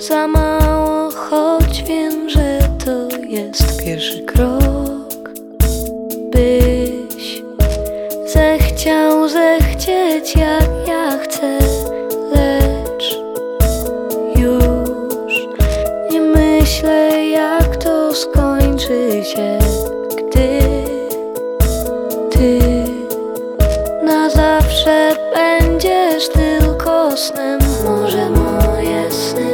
za mało, choć wiem, że to jest pierwszy krok. Byś zechcieć jak ja chcę, lecz już nie myślę, jak to skończy się, gdy ty na zawsze będziesz tylko snem.